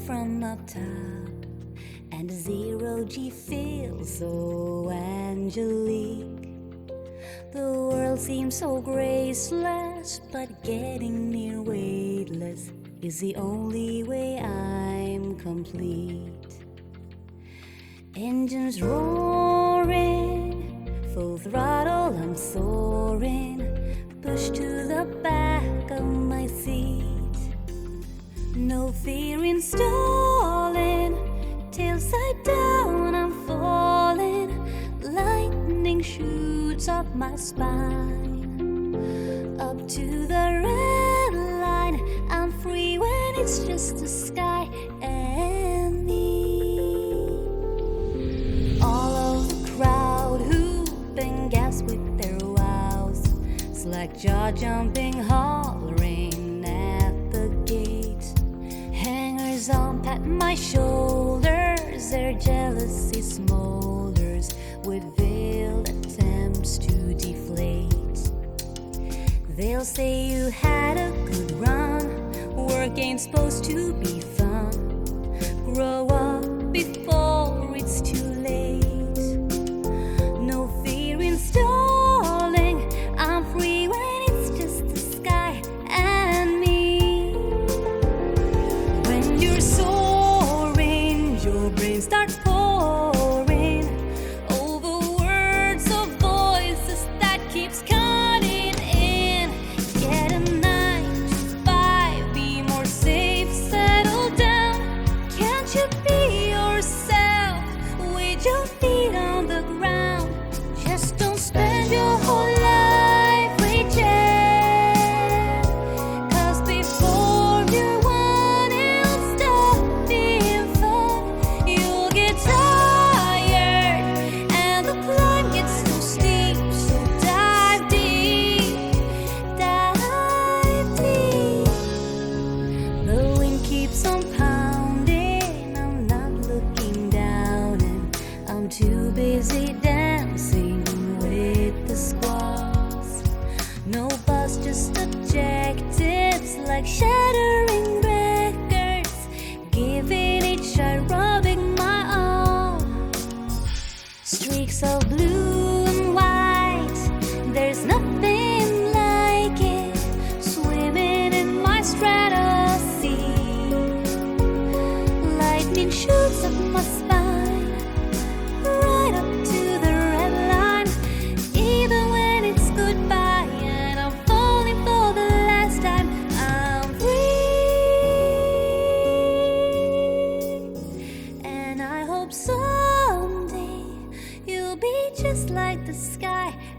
from up top, and the zero-G feels so angelique. The world seems so graceless, but getting near weightless is the only way I'm complete. Engines roaring, full throttle I'm soaring, pushed to the back of my seat. No fear in stalling, tail side down I'm falling. Lightning shoots up my spine. Up to the red line, I'm free when it's just the sky and me. All of the crowd whooping gas with their wows, slack jaw jumping, hollering at the gate. Hangers on pat my shoulders, their jealousy smolders with veiled attempts to deflate. They'll say you had a good run, work ain't supposed to be fun. Grow up before it's too late. No fear in stalling, I'm free when it's just the sky and me. When you're soaring, your brain starts pouring over words of voices that keeps cutting in. Get a 9 to 5, be more safe, settle down. Can't you be yourself with your feet on the ground? Just don't spend your whole life reaching, 'cause before you're one, it'll stop being fun. You'll get tired and the climb gets so steep. So dive deep, dive deep. The wind keeps on pounding, I'm not looking down, and I'm too busy dancing with the squalls. No buzz, just adjectives like shattering records, giving each a rubbing my all. Streaks of blue and white, there's nothing like it, swimming in my stratosphere. Lightning shoots up my spine, right up to the red line. Even when it's goodbye and I'm falling for the last time, I'm free. And I hope someday you'll be just like the sky